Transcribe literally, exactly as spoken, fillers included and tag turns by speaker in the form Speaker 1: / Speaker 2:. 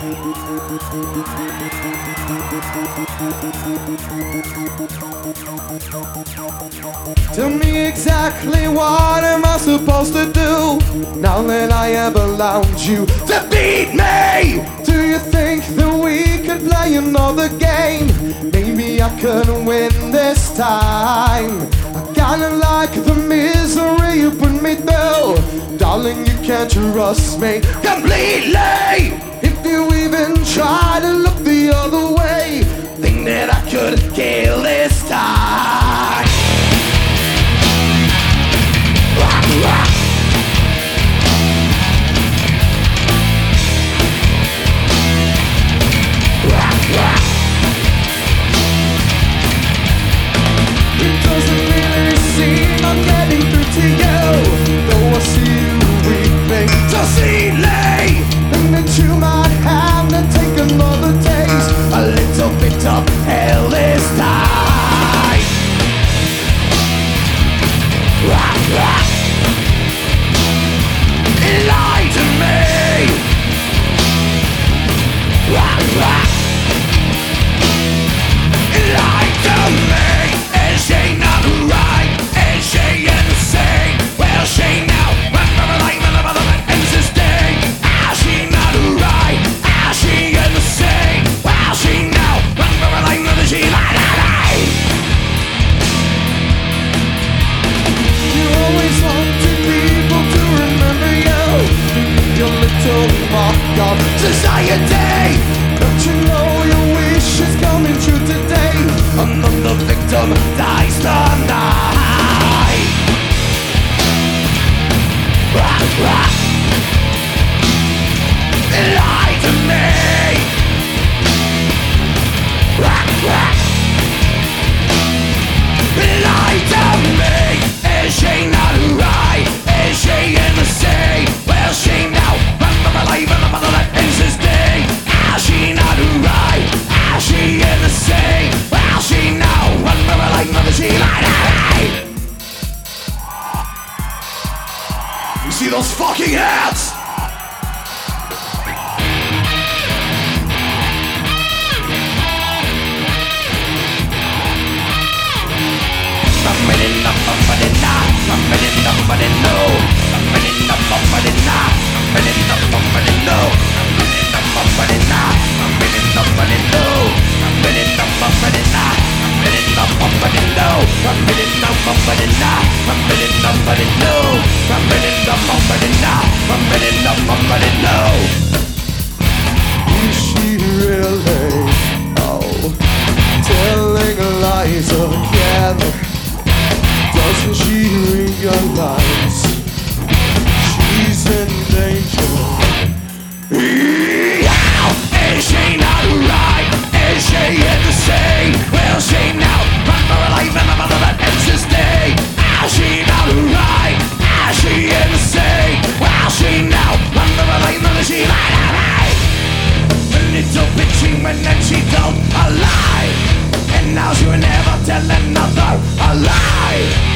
Speaker 1: Tell me exactly what am I supposed to do now that I have allowed you to beat me? Do you think that we could play another game? Maybe I could win this time. I kinda like the misery you put me through. Darling, you can't trust me completely. If you even try to look the other way, think that I could kill this time. Rock, rock. Rock, rock. It doesn't really seem I'm getting through to you, though I see you weeping so silly, and that you might have to take another taste, a little bit of hell this time. Rock, rock. Lie to me. Rock, rock. Lie to me. Is she not right? Is she insane? Well, she now run for her life and the mother that ends this day. Is she not right? Is she insane? Well, she now run for her life and she lie, lie, lie. You always wanted people to remember you, your little mock of society. Don't you know your wish is coming true today? Another victim dies tonight. Rock, rock. Lie to me. Rock, rock. Lie to me. Is she not right? Is she in the sea? Well, she now run for her life and the mother that ends this day. Is she not right? Is she in the sea? Well, she now run for her life and she lie, lie, lie. You see those fucking hats? Is she really, oh, telling lies again? Doesn't she realize she's in danger? Is she not right? Is she in the sea? Will she now run for her life and the mother that ends this day? Is she not right? Is she in the sea? Will she now run for her life and she lie, lie, lie? A little bit she went and she told a lie, and now she will never tell another a lie.